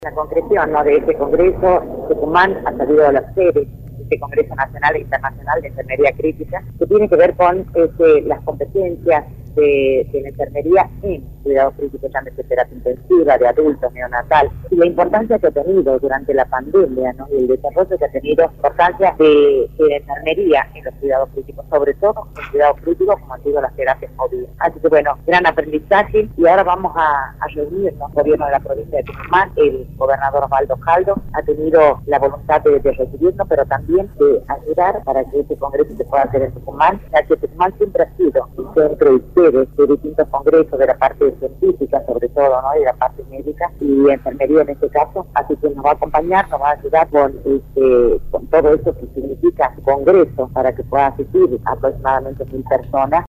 La concreción, ¿no?, de este congreso, Tucumán ha salido de las sedes, este Congreso Nacional e Internacional de Enfermería Crítica, que tiene que ver con las competencias de la enfermería en cuidados críticos, llámese terapia intensiva, de adultos, neonatal, y la importancia que ha tenido durante la pandemia, ¿no?, y el desarrollo que ha tenido, importancia de la enfermería en los cuidados críticos, sobre todo en cuidados críticos como han sido las terapias móviles. Así que bueno, gran aprendizaje, y ahora vamos a reunirnos, el gobierno de la provincia de Tucumán, el gobernador Osvaldo Jaldo ha tenido la voluntad de recibirnos, pero también de ayudar para que este congreso se pueda hacer en Tucumán, ya que Tucumán siempre ha sido un centro de distintos congresos, de la parte científica sobre todo, ¿no?, y de la parte médica y enfermería en este caso, así que nos va a acompañar, nos va a ayudar con todo eso que significa congreso, para que pueda asistir aproximadamente 1000 personas.